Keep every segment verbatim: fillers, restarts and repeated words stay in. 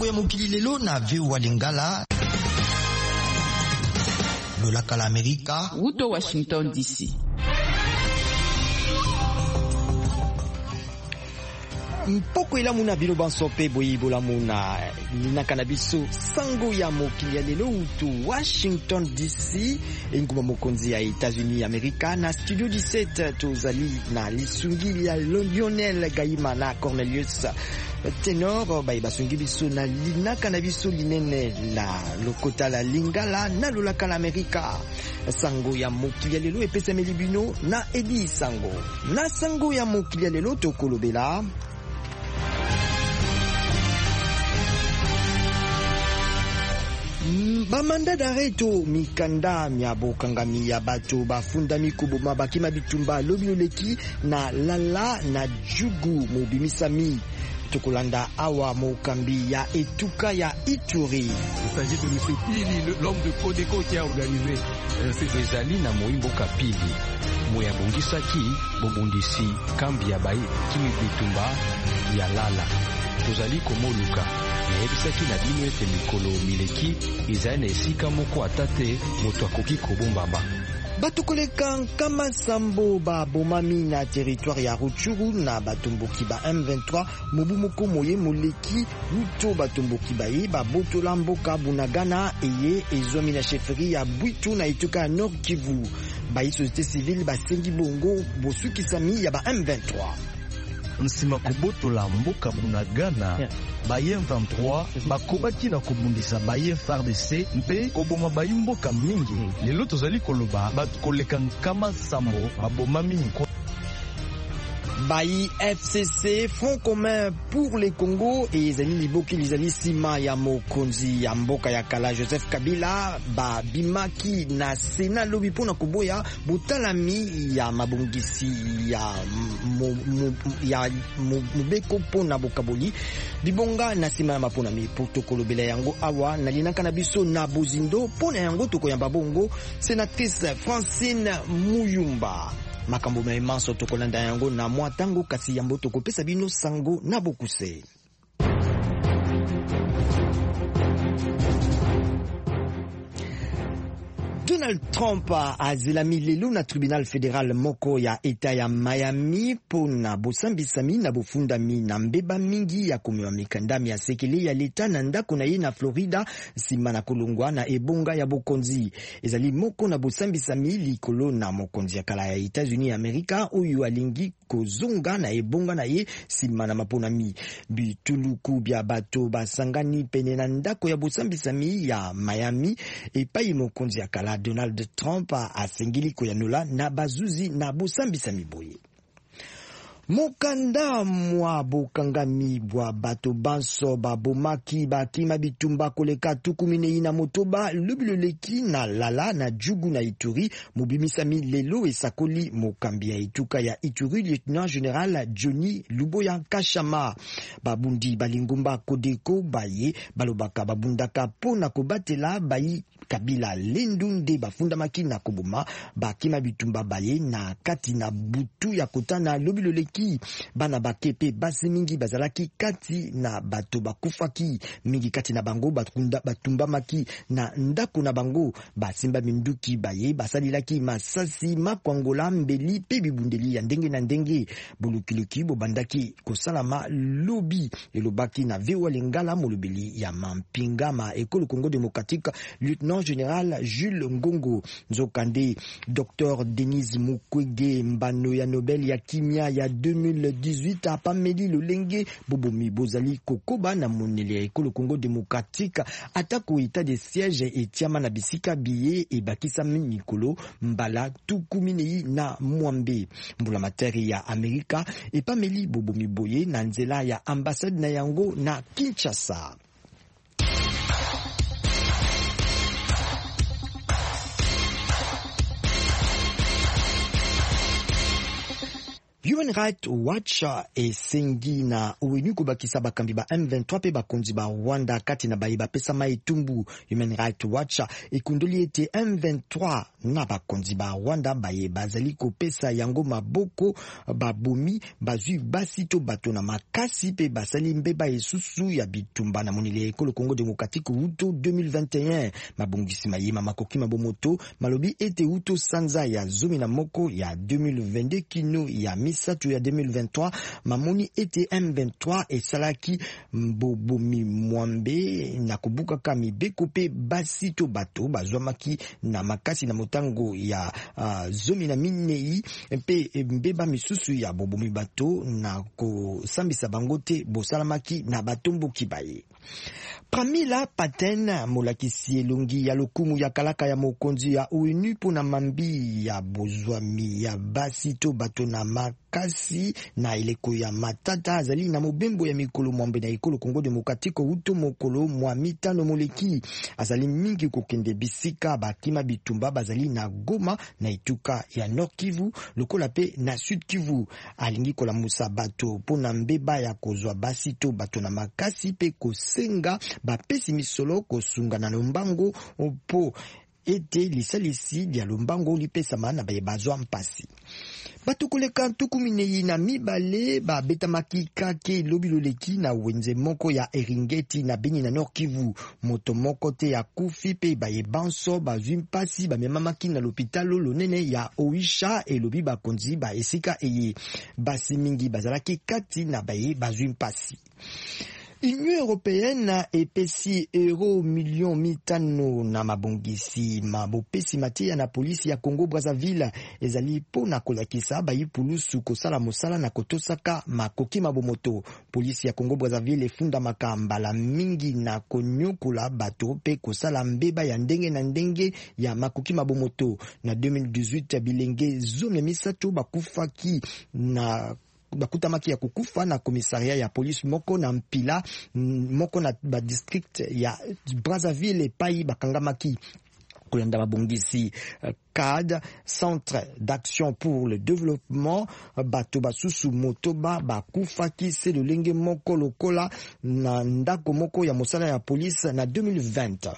ya mokili lelo na V O A Lingala. Lolaka la Amerika. Wuto Washington D C. Mpoko ila muna bino banso pe boyi bola muna linaka na biso sango ya mokili ya lelo utu Washington D C inguma mokonzi ya États-Unis Amerika na studio dix-sept tozali na lisungili ya Lionel Gaima na Cornelius Tenor bayi basungi biso na linaka na biso linene la lokota la Lingala na lolaka la Amerika. Sango ya mokili ya lelo epesameli bino na Edi Sango. Na sango ya mokili ya lelo tokolobela bamanda dareto mikanda mya bokangami ya bato bafundami kuboma bakima bitumba lobiloleki na lala na jugu mobimisami tokolanda awa mokambi ya etuka ya Ituri. Il s'agit de M. Pili, l'homme de Codeco qui a organisé euh, ces ezali na moimbo kapili moya bongisaki bobundisi kambi ya baye kimi bitumba ya lala tozali komoluka nayebisaki na bino ete mikolo mileki ezali na esika moko ata te moto akoki kobombama. Bato koleka nkama sambo ba bomami na territoire ya Rutshuru na batomboki ba M vingt-trois mobu moko moye moleki luto batomboki baye ba botola mboka Bunagana eye ezwami na chefferie ya Bwitu na etuka ya Nord Kivu. Bayi société civile basengi bongo bosukisami ya ba M vingt-trois. Nsima kobotola mboka Bunagana yeah. Ba M vingt-trois bakobaki na kobundisa ba F A R D C mpe koboma ba mboka mingi mm. Lelo tozali koloba bato koleka nkama sambo babomami Bayi F C C, Front commun pour le Congo et ezali liboki lizali sima ya mokonzi ya mboka ya kala Joseph Kabila ba bimaki na sena lobi pona koboya butalami ya mabongisi ya mo, mo, ya mubeko pona bokaboli bibonga na sima ya mapona mi protokolo bela yango awa na linaka na biso na bozindo pona yango tokoyamba bongo sénatrice Francine Muyumba. Makambo maimanso tokolanda yango na mwa tango kasi yambo tokopesa bino sango na bokuse. Donald Trump azilami lelo na tribunal fédéral moko ya eta ya Miami pona bosambisami na bofundami na mbeba mingi ya komewa mikandami ya sekele ya leta na ndako na ye na Florida sima na kolongwa na ebonga ya bokonzi. Ezali moko na bosambisami likolo na mokonzi ya kala ya États-Unis Amerika oyo alingi kozonga na ebonga na ye sima na maponami. Bituluku bya bato basangani pene na ndako ya bosambisami ya Miami epai mokonzi ya kala Donald Trump asengili koyanola na bazuzi na bosambisa miboye. Mokanda mwa bokangami bwa bato banso babomaki bakima bitumba koleka tukumine ina motoba lubiloleki na lala na jugu na Ituri mobimisami lelo esakoli mokambi ya etuka ya Ituri lieutenant général Johnny Luboya Kashama. Babundi balingumba Kodeko baye balobaka babundaka pona kobatela bayi Kabila lendunde bafunda makina koboma bakima bitumba baye na kati na butu ya kotana lobiloleki bana bakepe basi mingi bazalaki kati na bato bakufaki mingi kati na bango batunda batumba maki na ndako na bango basimba minduki baye basalilaki masasi makwangola mbeli pe bibundeli ya ndenge na ndenge bulukiluki bobandaki kosalama lobi elobaki na V O A Lingala molobeli ya mampingama ekolo Congo démocratique lieutenant général Jules Ngongo Nzokande. Docteur Denis Mukwege mbano ya Nobel ya kimia ya deux mille dix-huit apameli lolenge bobomi bozali kokoba na moneli ya ekolo Congo démocratique atako état de siège etiama na bisika biye ebakisa mikolo mbala tukuminei na mwambe mbula materi ya Amerika epameli bobomi boye na nzela ya ambassade na yango na Kinshasa. Human Rights Watch esengi na O N U kubakisa bakambi ba M vingt-trois pe bakonzi ba Rwanda kati na bayi bapesa maetumbu. Human Rights Watch ekundoli ete M vingt-trois na bakonzi ba Rwanda baye bazali kopesa yango maboko babomi bazwi basi to bato na makasi pe basali mbeba esusu ya bitumba na monile ekolo Congo Démocratique Hutu deux mille vingt et un. Mabongisi mayema makoki mabomoto malobi ete Hutu sanza ya zomi na moko ya deux mille vingt-deux kino ya misato ya deux mille vingt-trois mamoni ete M vingt-trois esalaki mbobomi mwambe na kubuka kami beko pe basi to bato bazwamaki na makasi na motango ya uh, zomi na minei pe mbeba misusu ya bobomi bato na kosambisa bangote bosalamaki na batombo kibaye. Pramila Patten molakisi elongi ya lokumu ya kalaka ya mokonzi ya O N U pona mambi ya bozwami ya basi to bato na makasi na eleko ya matata azali na mobembo ya mikolo mwambe na ekolo Congo Démocratique Hutu mokolo mwa mitano moleki azali mingi kokende bisika bakima bitumba bazali na Goma na Ituka ya Nord Kivu lokola pe na Sud Kivu alingi kola musa bato pona mbeba ya kozwa basi to bato na makasi pe kosenga bapesi misolo kosunga na lombango po ete lisalisi dia lombango lipesama na baye bazwa mpasi. Bato koleka ntuku minei na mibale ba betamaki kake lobi loleki na wenze moko ya Eringeti na Beni na Nord Kivu. Moto moko te ya kufi pe baye banso bazwi mpasi bamemamaki na lopitalo lonene ya Oisha elobi bakonzi ba esika eye basi mingi bazalaki kati na baye bazwi mpasi. Union Européenne epesi euro million mitano na mabongisi mabopesi matia na polisi ya Congo Brazzaville ezali pona kolakisa bayipulusu kosala mosala na kotosaka makoki mabomoto. Polisi ya Congo Brazzaville efunda makambala mingi na konyokola bato pe kosala mbeba ya ndenge na ndenge ya makoki mabomoto. Na deux mille dix-huit bilenge zone misato bakufaki na bakutamaki ya kukufa na komisaria ya polisi moko na mpila moko na ba district ya Brazzaville pai bakangamaki kolanda mabongisi C A D, Centre d'Action pour le Développement, bato basusu motoba bakufaki se lolenge moko lokola na ndako moko ya mosala ya polisi na deux mille vingt.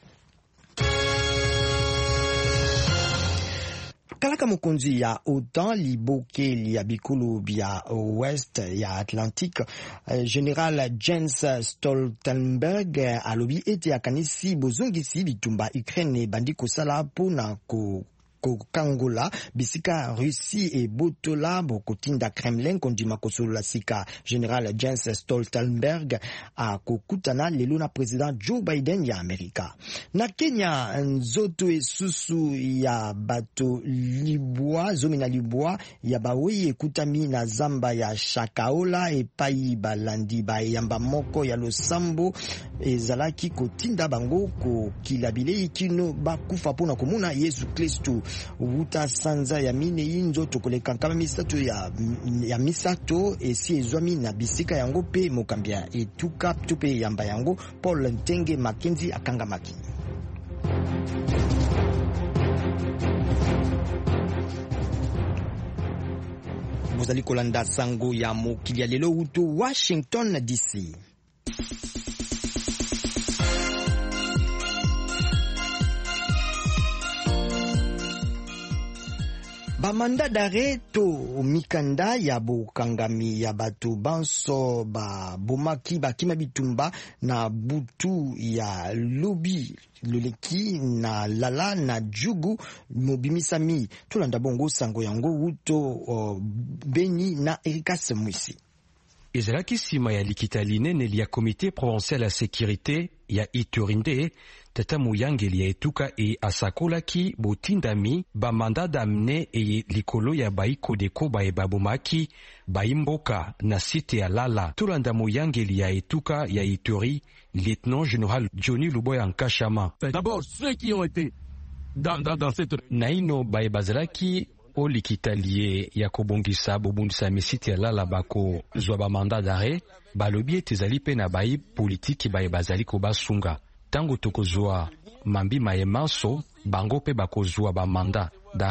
Kalaka mokonzi ya OTAN liboke ya bikulu bya West ya Atlantique, General Jens Stoltenberg alobi ete akanisi bozongisi bitumba Ukraine bandi kosala pona ko Kangola bisika Russie e botola bokotinda Kremlin kondima kosolola sika. General Jens Stoltenberg a kokutana lelo na president Joe Biden ya Amerika. Na Kenya nzoto esusu ya bato libwa zomi na libwa ya bawe ekutami na zamba ya Shakaola epai balandi ba yamba moko ya losambo ezalaki kotinda bango ko kilabile ikino bakufa pona komuna Yesu Kristo. Wuta sanza ya mine inzo tokoleka kama misato ya, ya misato esi ezwami na bisika yango pe mokambia etuka tupe yamba yango Paul Ntenge Mackenzie akangamaki. Bozali kolanda sango ya mokili ya lelo Hutu Washington D C. Ba manda d'arrêt to mikanda ya bokangami ya bato banso ba bomaki bakima bitumba na butu ya lobi loleki na lala na jugu mobimisami tolanda bongo sango yango Hutu uh, Beni na Erikas Mwisi. Ezalaki sima ya likita linene ya Comité provincial ya sécurité ya Iturinde tata muyangeli ya etuka e asakolaki botindami ba mandat d'amener e likolo ya baiko deko bae babomaki baimboka na site ya Lala. Tolanda muyangeli ya etuka ya Ituri, lieutenant général Johnny Luboya Nkashama. D'abord ceux qui ont été dans, dans, dans cette naino bae bazalaki o likitalie ya kobongisa bobundisa misite ya Lala bako zwa ba mandat d'arrêt balobi ete ezali pe na bayi politiki baye bazali kobasunga. Tango tokozwa mambi maye maso bango pe bakozwa ba mandat d'arrêt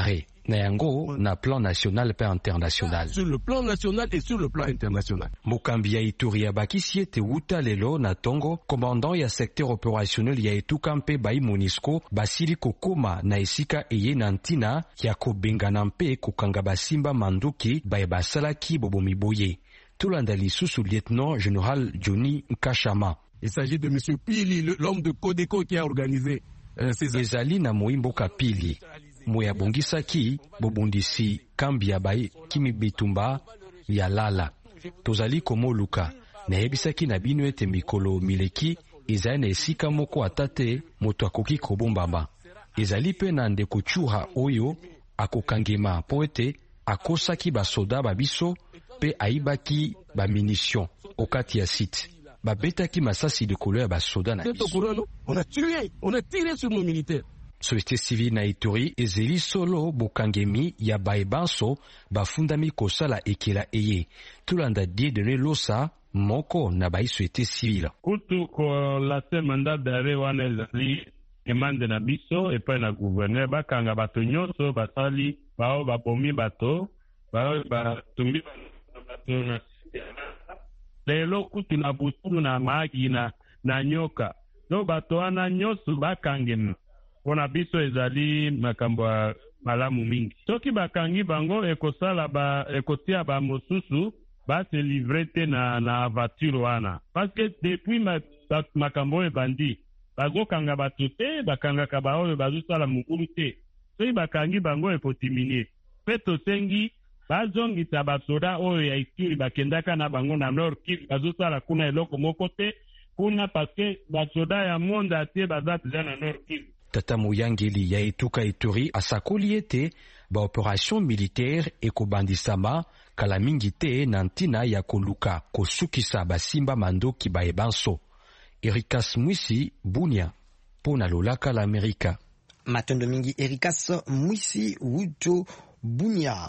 na yango na plan national pe international. Sur le plan national et sur le plan international. Mokambi ya Ituri abakisi ete wuta lelo na tongo commandant ya secteur opérationnel ya etuka mpe bai MONUSCO basili kokoma na esika eye na ntina ya kobengana mpe kokanga basimba manduki baye basalaki bobomi boye. Tolanda lisusu lieutenant général Johnny Nkashama. Il s'agit de monsieur Pili, l'homme de Codeco qui a organisé euh, ces ezali na Moimboka Pili moya bongisaki bobundisi kambi ya baye kimi bitumba ya lala. Tozali komoluka na yebisaki na bino ete mikolo mileki ezali na esika moko atate moto akoki kobombama. Ezali pe na ndeko chuha oyo akokangema po ete akosaki basoda babiso pe aibaki ba munition okati ya site. Babetaki masasi de couleur basoda na biso. On a tué, on a tiré sur nos militaires. Société civile na Ituri ezeli solo bokangemi ya baebanso bafundami kosala ekela eye. Tulanda die de losa moko na bai société civile. Kutu ko la se mandat d'arrêt wana ezali demande na biso epai na gouverneur bakanga bato nyonso basali bao babomi bato bao batumbi bato na lelo kutu na busulu na magi na na nyoka no bato wana nyonso bakangema pona biso ezali makambo ya malamu mingi. Soki bakangi bango ekosala ba ekotia ba mosusu ba se livrer te na na voiture wana parce que depuis ma makambo ebandi bazokanga bato te bakangaka baoyo bazosala mokulu te. Soki bakangi bango ekotimine pe tosengi bazongisa basoda oyo ya Ituri bakendaka na bango na Nord Kivu bazosala kuna eloko moko te kuna parce que basoda ya monde atie bazati na Nord Kivu. Tata Muyangeli ya etuka Ituri asakoli ete ba operation militaire ekobandisama kala mingi te na ntina ya koluka kosukisa basimba mandoki baebanso. Erikas Mwisi Bunia pona lolaka la Amerika. Matondo mingi Erikas Mwisi Wuto Bunia.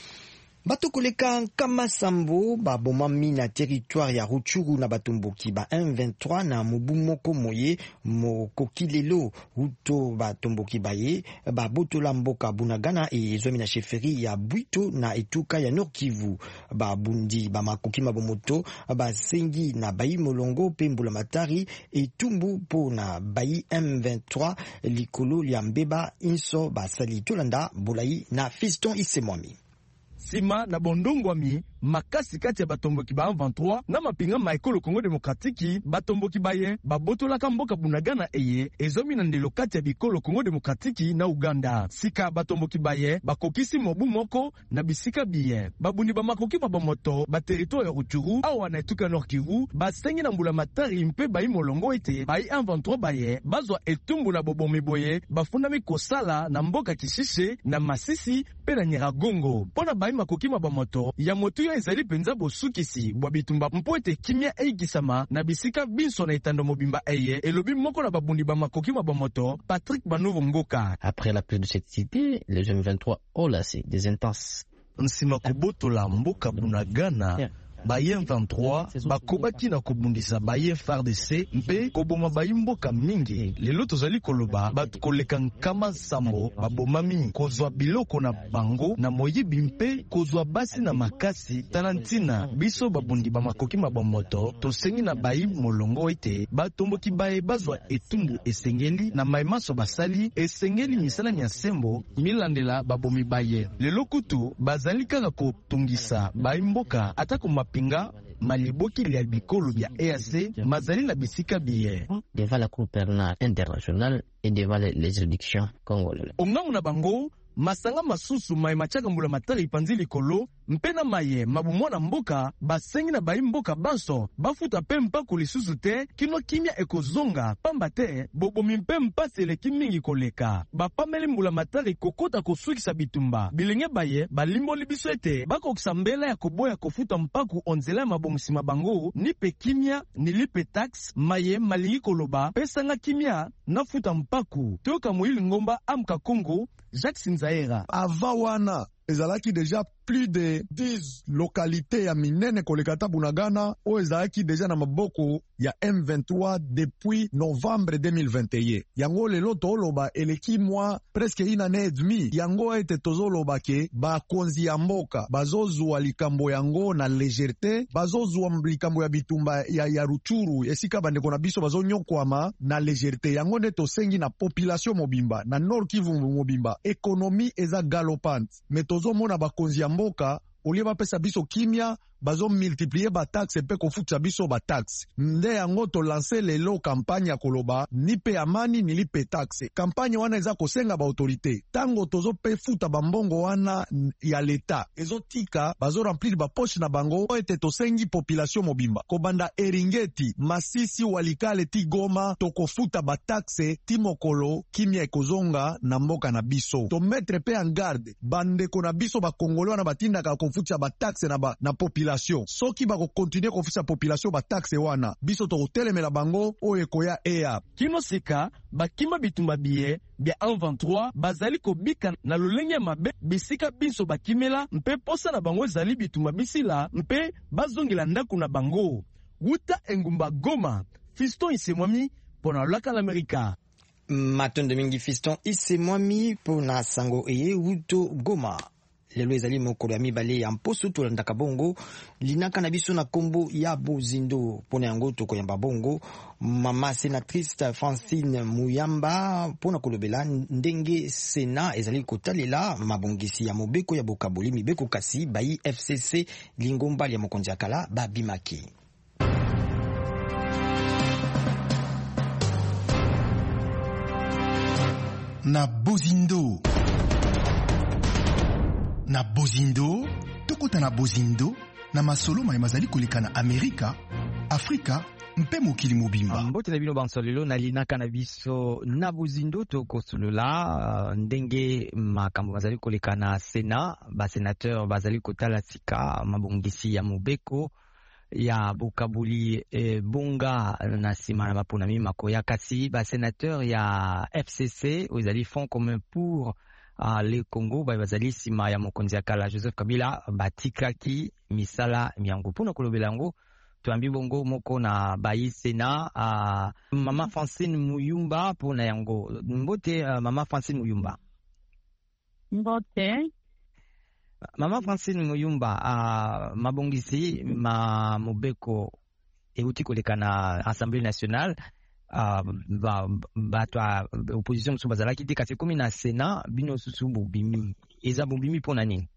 Bato koleka nkama sambo babomami na territoire ya Rutshuru na batomboki ba M vingt-trois na mobu moko moye mokoki lelo huto batomboki baye babotola mboka Bunagana e ezomi na sheferi ya Bwito na etuka ya Nord Kivu. Babundi bamakoki mabomoto basengi na bayi molongo pe mbula matari etumbu po na bayi M vingt-trois likolo ya mbeba inso basali tolanda bolai na Fiston Isemwami. Sima na bondongwami makasi kati ya batomboki ba M vingt-trois na mapinga maekolo Congo Demokratiki batomboki baye babotolaka mboka Bunagana eye ezomi na ndelo kati ya bikolo Congo Demokratiki na Uganda. Sika batomboki baye bakokisi mobu moko na bisika biye babundi bamakoki babomoto ba territoire ya Rutshuru awa na etuka Nord Kivu basengi na mbula matari mpe bayi molongo ete bayi M vingt-trois baye bazwa etumbu na bobomi boye bafundami kosala na mboka Kishishe na Masisi pe na Nyiragongo. Pona bayi makoki mabomoto ya motu ya ezali penza bosukisi bwa bitumba mpo ete kimia eigisama na bisika binso na etando mobimba eye elobi moko na babundi ba makoki mabomoto Patrick Banovo Ngoka. Après la prise de cette cité, les M vingt-trois ont lancé des intenses nsima kobotola mboka Bunagana. Yeah. Baye M vingt-trois bakobaki na kobundisa baye F A R D C mpe koboma bayi mboka mingi. Lelo tozali koloba batu koleka nkama sambo babomami kozwa biloko na bango na moyibi mpe kozwa basi na makasi talantina biso babundi bamakoki mabomoto tosengi na bayi molongo ete batomboki baye bazwa etumbu esengeli na maimaso basali esengeli misala ya sembo milandela babomi baye. Lelo kutu bazali kaka kotungisa bayi mboka atako pinga maliboki ya bikolo bya E A C mazali na bisika biye devant la Cour pénale internationale et devant les juridictions congolaises. Ongamu na bango masanga masusu mai machaka mbula matari panzili kolo mpena maye mabumona mboka basengi na bayi mboka banso bafuta pe mpako lisusu te kino kimia ekozonga pamba te bobomi mpe mpasele kimingi koleka bapameli mbula matari kokota kosukisa bitumba bilenge baye balimboli biso ete bakokisa mbela ya koboya kofuta mpako onzela ya mabongisi bango ni pe kimia ni lipe tax maye malingi koloba pesanga kimia nafuta mpako toyoka moyili ngomba amka Kongo Jacques Sinzaera. Avant wana ezalaki deja plus de dix localités ya minene kolekata Bunagana o ezalaki deja na maboko ya M vingt-trois depuis novembre deux mille vingt et un. Yango lelo toloba eleki mwa presque inane et demi. Yango ete tozoloba ke bakonzi ya mboka bazozwa likambo yango na légèreté, bazozwa likambo ya bitumba ya, ya Ruchuru esika bandeko na biso bazonyokwama na légèreté. Yango nde tosengi na population mobimba na Nord Kivu mobimba ekonomi eza galopante, me tozomona bakonzi ya mboka olie bapesa biso kimia bazo multiplier ba taxe pe kofuta biso ba taxe. Nde yango to lancer lelo campagne ya koloba ni pe amani ni li pe taxe. Campagne wana eza kosenga ba autorité. Tango tozo pe futa bambongo wana ya leta. Ezo tika bazo remplir ba poche na bango ete tosengi population mobimba. Kobanda Eringeti, Masisi, Walikale ti Goma toko futa ba taxe ti mokolo kimia ekozonga na mboka na biso. To mettre pe en garde bandeko na biso ba Kongolo na batinda ka kofuta ba taxe na ba na population. Soki bako continue kofisa population ba taxe wana biso to telemela bango o ekoya ea kino sika bakima bitumba biye bia M vingt-trois bazali kobika na lolenge mabe bisika biso bakimela mpe posa na bango zali bitumba bisila mpe bazongela ndaku na bango. Wuta engumba Goma, Fiston Isemwami pona laka l'Amerika. Matonde mingi Fiston Isemwami pona sango eye wuto Goma. Lelo ezali mokolo ya mibale ya mposo tolandaka bongo linaka na biso na kombo ya bozindo pona yango tokoyamba bongo mama sénatrice Francine Muyamba pona kolobela ndenge Sénat ezali kotalela mabongisi ya mobeko ya bokaboli mibeko kasi bayi F C C lingomba ya mokonzi ya kala babimaki. Na bozindo na bozindo tokota na bozindo na masolo mai mazali koleka na Amerika, Afrika mpe mokili mobimba. Mbote na bino bansolelo na linaka na biso na bozindo tokosolola uh, ndenge makambo bazali koleka na Sénat, ba sénateur bazali kotala sika mabongisi ya mobeko ya bokabuli e, bonga na sima na baponami makoya kasi ba sénateur ya F C C ozali Fonds commun pour Uh, le Congo ba bazali sima ya mokonzi ya kala Joseph Kabila batikaki misala miango pona kolobela ngo tuambi bongo moko na bayi Sénat uh, mama Francine Muyumba pona yango mbote uh, mama Francine Muyumba mbote mama Francine Muyumba uh, mabongisi ma mobeko euti koleka na Assemblée nationale. Uh, ba bato a opposition so bazala kiti kasi komi na Sénat bino susu bobimi eza bobimi pona nini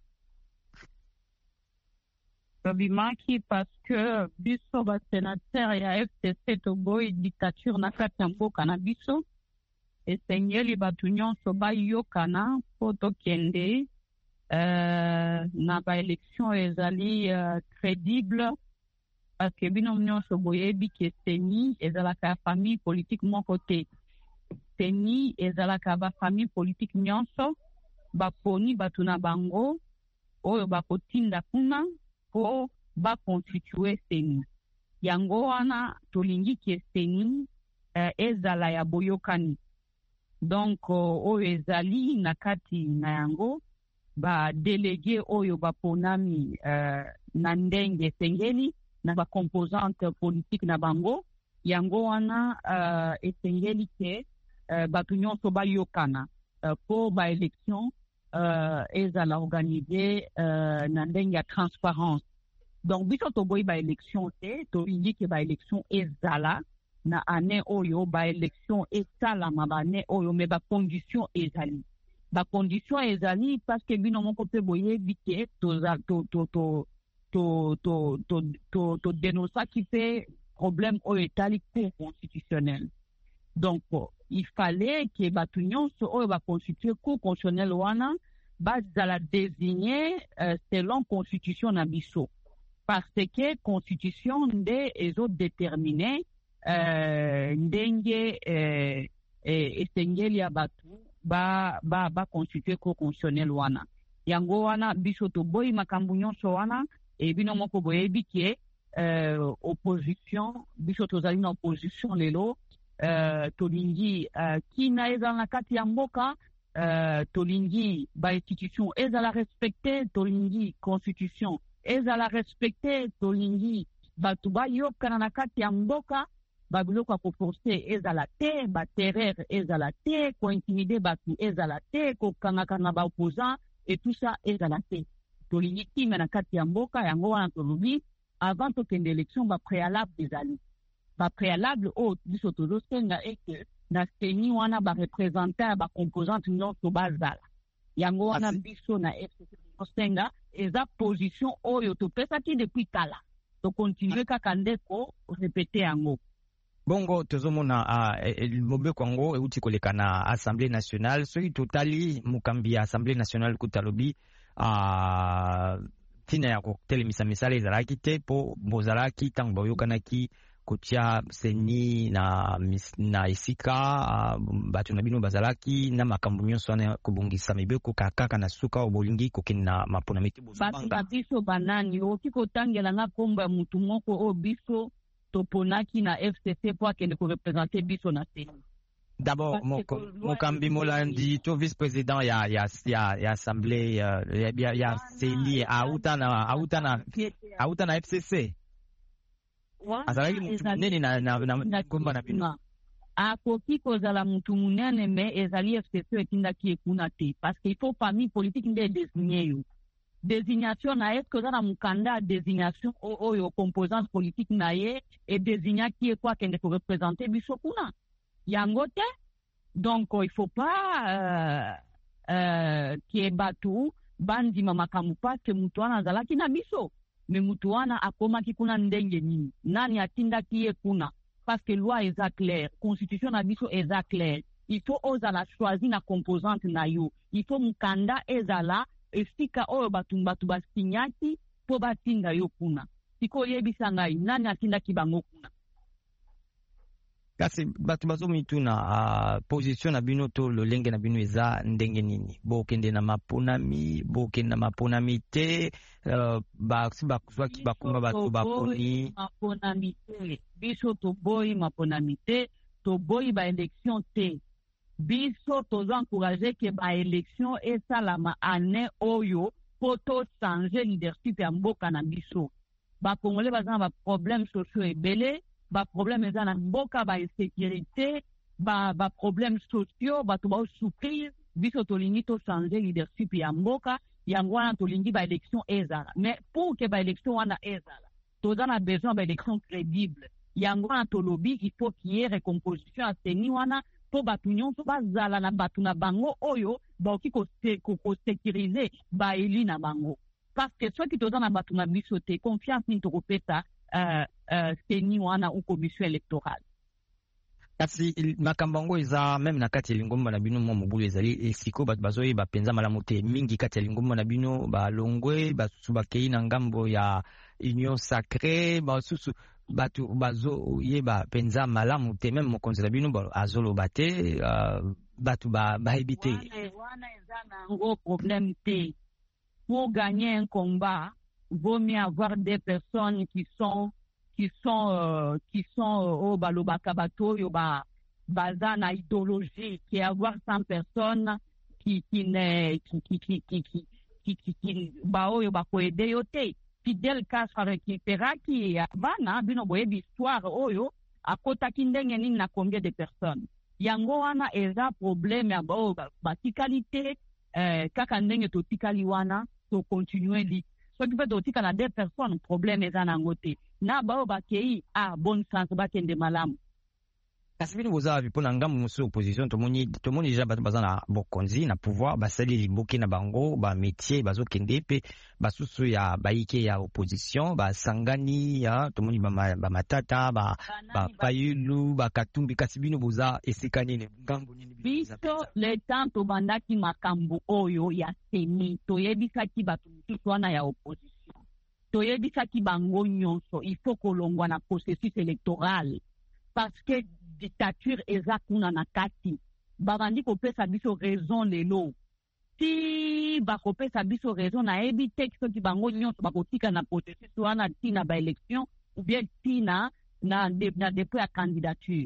bobimaki parce que biso ba sénateur ya F C C toboyi dictature na kati ya mboka na biso esengeli bato nyonso bayokana po tokende uh, na ba élection ezali uh, crédible. Parce que bino nyonso boyebi ke Seni ezalaka famille politique mon côté. Seni ezalaka ba famille politique nyonso baponi batuna bango oyo bakotinda kuna po ba constituer Seni. Yango wana tolingi ke Seni uh, ezala ya boyokani. Donc uh, oyo ezali na kati na yango ba délégué oyo baponami uh, na ndenge sengeli na ba composante politique na bango yango wana uh, esengeli ke uh, batu nyonso bayokana uh, po ba élection uh, ezala organisé uh, na ndenge ya transparence. Donc biso toboyi ba élection te tolingi ke ba élection ezala na année oyo ba élection ezala ma ba année oyo me ba condition ezali ba condition ezali parce que bino moko pe boyebi ke to to to, to to to to to to dénoncer qui fait problème au état constitutionnel. Donc il fallait que batunion so va constituer cour constitutionnel wana base à la désigner euh, selon constitution na biso parce que constitution nde ezo déterminer euh, ndenge euh, esengeli ya batu ba ba ba constituer cour constitutionnel wana yango wana biso to boy makambu nyonso wana et bino moko boyebi ki euh, opposition biso tozali na opposition lelo euh, tolingi euh, kina eza na kati ya mboka uh, tolingi ba institution ezala respecte tolingi constitution ezala respecte tolingi batu bayokana na kati ya mboka babiloko ya koforce ezala te baterreur ezala te kointimide batu ezala te kokangaka na baopposant et tout ça ezala te tolingi kimia na kati ya mboka yango wana tolobi avant tokende élection bapréalable ezali bapréalable oyo biso tozosenga eke na seni wana barepresentant ya bacomposante nyonso bazala yango wana biso na F C C tozosenga eza position oyo topesaki depuis kala tokontinue kaka ndeko repete yango. Bongo tozomona uh, mobeko yango euti koleka na Assemblée nationale soki totali mokambi ya Assemblée nationale kutalobi uh, tina ya kotelemisa misala ezalaki te po bozalaki ntango boyokanaki kotia seni na, na esika uh, bato na bino bazalaki na makambo nyonso wana kobongisa mibeko kakaka na suka o bolingi kokende na mapona mete bozobanga bato biso banani oki kotangela nga kombo ya mutu moko o biso toponaki na F C C po akende korepresente biso na seni. D'abord mokambi molandi to vice-président ya ya ya, ya assemblée ya ya, ya seni auta na auta na auta na F C C. Azalaki mutu munene na na na komba na bino. Akoki kozala mutu munene me ezali F C C etindaki ekuna te parce qu'il faut parmi politique nde désigner yo. Désignation na est que na mukanda désignation oyo composante politique na ye et désigna qui est quoi kende ko représenter biso kuna. Yango te. Donc il faut pas euh euh qui est batu bandi mamakambu parce que mutu wana azalaki na biso. Mais mutu wana akomaki kuna ndenge nini nani atindaki ye kuna parce que loi eza claire constitution na biso eza claire il faut ozala choisi na composante na yo il faut mukanda ezala esika oyo batu batu basinyaki po batinda yo kuna siko yebisa ngai nani atindaki bango kuna kasi batu bazomituna uh, position na bino to lolenge na bino eza ndenge nini bokende na maponami bokende na maponami te uh, baksi bakuzwaki bakumba batu baponi maponami te biso toboyi maponami te toboyi ba élection te biso tozo encourager ke ba élection esalama année oyo po to changer leadership ya mboka na biso ba congolais bazana ba problème sociaux ebele ba problème eza na mboka ba insécurité ba ba problème sociaux ba to ba souffrir biso tolingi to changer leadership ya mboka yango wana tolingi ba élection ezala mais pour que ba élection wana ezala toza na besoin ba élection crédible yango wana tolobi il faut qu'il y ait recomposition à seni wana po batu nyonso bazala na batu na bango oyo baoki kosécuriser baeli na bango parce que soki toza na batu na biso te confiance nini tokopesa uh, uh, seni wana ou commission électorale. Kasi makambo yango eza meme na kati ya lingomba na bino mwa mobulu ezali esiko bato bazoyeba mpenza malamu te mingi kati ya lingomba na bino balongwe basusu bakei na ngambo ya union sacrée basusu batu bazo yeba penza malamu te même mokonzi na bino azoloba te uh, batu ba bayebi te wana eza nango problème te pour gagner un combat vaut mieux avoir des personnes qui sont qui sont euh, qui sont au euh, balobaka bato yo ba baza na idéologie qui avoir cent personnes qui qui ne qui qui qui qui qui qui qui qui ba oyo ba ko aider yo te Fidel Castro récupéraki bana bino boyebi histoire oyo akotaki ndenge nini na combien de personnes yango wana eza problème ya bao batikali te eh, kaka ndenge totikali wana to continuer li soki mpe totika na deux personnes problème eza nango te na bao bakei a bonne sens bakende malamu kasi bino boza bipo na ngambo mosusu opposition tomoni tomoni déjà bato baza na bokonzi na pouvoir basali liboki na bango ba métier bazokende pe basusu ya baike ya opposition basangani ya tomoni ba matata ba ba payulu ba katumbi kasi bino boza esika nini ngambo nini biso le temps tobandaki makambo oyo ya seni toyebisaki bato mosusu wana ya opposition toyebisaki bango nyonso il faut kolongwa na processus électoral parce que dictature eza kuna na kati babandi kopesa biso raison lelo ti bakopesa biso raison na ebi te soki bango nyonso bakotika na processus wana tina ba élection ou bien tina na na dépôt ya candidature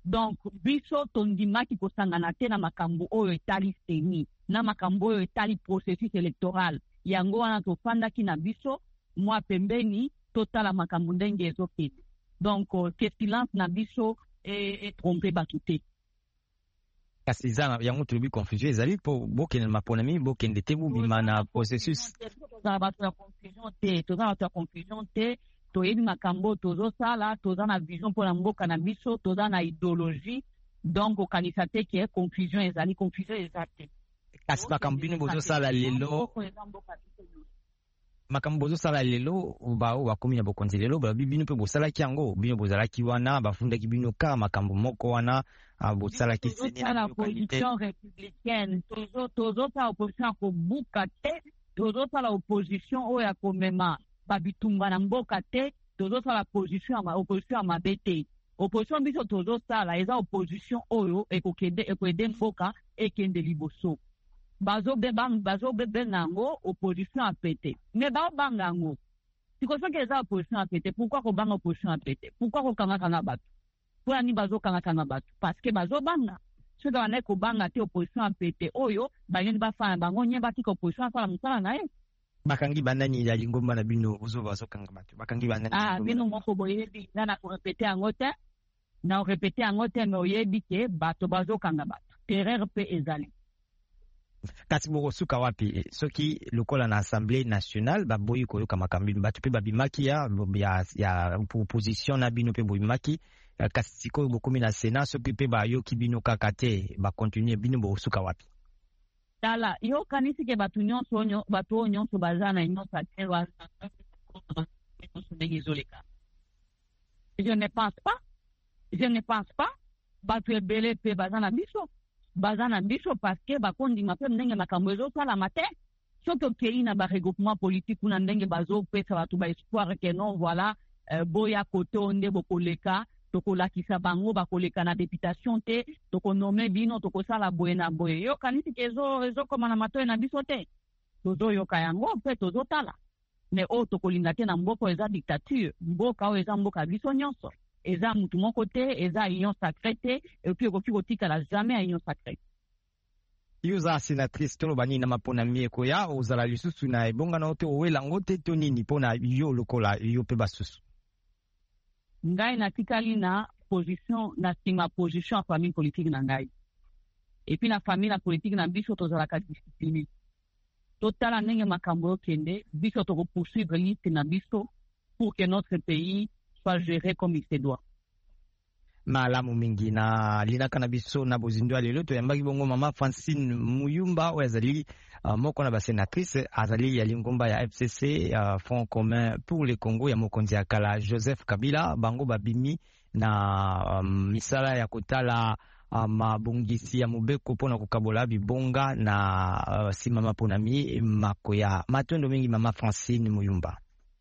Donc biso tondimaki kosangana te na makambo oyo etali seni na makambo oyo etali processus électoral yango wana tofandaki na biso mwa pembeni totala makambo ndenge ezokende. Donc ke silence na biso e tromper bato te. Kasi za yango tolobi confusion ezali po bokende maponami bokende te bobima na processus tozala bato ya confusion te tozala bato ya confusion te toyebi makambo tozosala toza na vision mpona mboka na biso toza na idéologie donc okanisa te ke confusion ezali confusion eza te. Kasi makambo bino bozosala lelo makambo bozosala lelo bao bakomi na bokonzi lelo balobi bino mpe bosalaki yango bino bozalaki wana bafundaki bino kaka makambo moko wana bosalaki seni na position républicaine tozosala opposition ya kobuka te tozosala opposition oyo ya komema babitumba na mboka te tozosala opposition ya mabe te. Opposition biso tozosala eza opposition oyo ekoede mboka ekende liboso. Bazo bebang bazo bebenga ngo opposition a pété mais ba banga ngo siko soki eza opposition a pété pourquoi ko banga opposition a pété pourquoi ko kanga kanga bato pour ani bazo kanga kanga bato parce que bazo banga soki bana ko banga te opposition a pété oyo banyeni ba fana bango nyeba ti ko opposition afala musala na ye bakangi bandani ya lingomba na bino ozo bazo kanga bato bakangi bandani ah bino moko boyebi na ko répéter en ngote na répéter en ngote mais oyebi ke bato bazo kanga bato terreur pe ezali. Kasi bokosuka wapi soki lokola na Assemblée nationale baboyi koyoka makambo bato pe babimaki ya ya, ya opposition na bino pe boyimaki kasi sikoyo bokomi na Sénat soki pe bayoki bino kaka te bakontinue bino bokosuka wapi tala yo kanisi ke bato nyonso onyo bato nyonso baza na nyonso aterwa je ne pense pas je ne pense pas bato ebele pe baza na biso baza na biso parce que bakondima mpe ndenge makambo ezosalama te soki okei na baregroupement politique kuna ndenge bazopesa bato baespoir ke non voilà euh, boya kote o nde bokoleka tokolakisa bango bakoleka na députation te tokonome bino tokosala boye na boye yo kanisi ke ezokoma na matoye na biso te tozoyoka yango mpe tozotala mais oyo tokolinga te na mboka eza dictature mboka oyo eza mboka biso nyonso eza mutu moko te eza union sacrée te epuis ekoki kotikala jamais union sacrée. Yo za sénatrice toloba nini na maponami ekoya ozala lisusu na ebongana te owelango te to nini mpona yo lokola yo mpe basusu ngai natikali na position na nsima position ya famille politique na ngai epuis na famille na politique na biso tozalaka discipline totala ndenge makambo okende biso tokopoursuivre liste na biso pour que notre pays soit géré comme il se doit. Malamu mingi na linaka na biso na bozindo lelo toyambaki bongo mama Francine Muyumba oyo azali uh, moko na basénatrice azali ya lingomba ya F C C uh, Front commun pour le Congo ya mokonzi ya kala Joseph Kabila bango babimi na um, misala ya kotala uh, mabongisi ya mobeko mpona kokabola bibonga na uh, sima maponami makoya matondo mingi mama Francine Muyumba.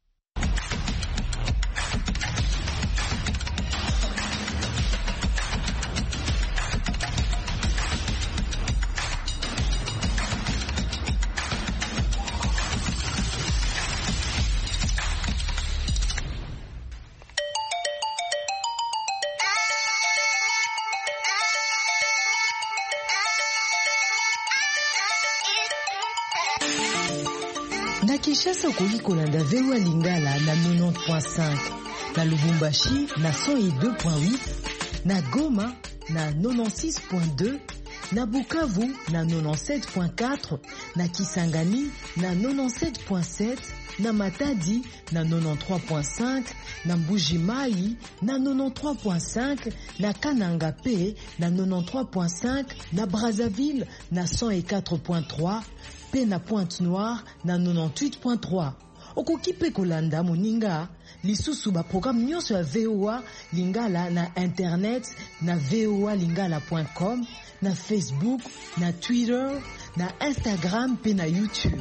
Na Kinshasa okoki kolanda V O A Lingala na quatre-vingt-dix point cinq, na Lubumbashi na cent deux point huit, na Goma na quatre-vingt-six point deux, na Bukavu na quatre-vingt-dix-sept point quatre, na Kisangani na quatre-vingt-dix-sept point sept, na Matadi na quatre-vingt-treize point cinq, na Mbuji-Mayi na quatre-vingt-treize point cinq, na Kananga P na quatre-vingt-treize point cinq, na Brazzaville na cent quatre point trois, pe na Pointe-Noire na quatre-vingt-dix-huit point trois. Okoki pe kolanda moninga lisusu ba programme nyonso ya V O A Lingala na internet na v o a lingala point com, na Facebook, na Twitter, na Instagram pe na YouTube.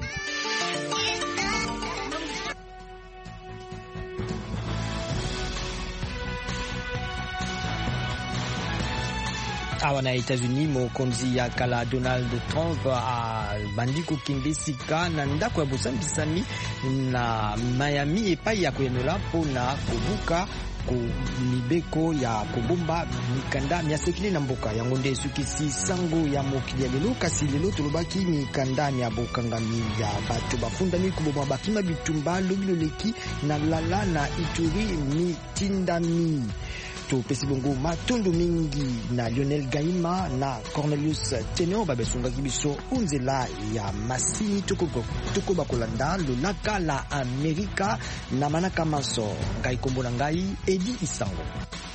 Awa na États-Unis mokonzi ya kala Donald Trump a bandi kokimbisika na ndako ya bosambisami na Miami epai ya koyanola mpona kobuka ku mibeko ya kobomba mikanda miasekili na mboka yango nde sukisi sango ya mokili ya lelo. Kasi lelo tolobaki mikanda ya bokangami ya bato bafundami kuboma bakima bitumba lobilo leki na lala na Ituri mitindami. Topesi bongo matondo mingi na Lionel Gaima na Cornelius Teneo babesunga kibiso unzela ya masini toko toko bakolanda lolaka la Amerika na manaka maso ngai kombo na ngai Edi Isango.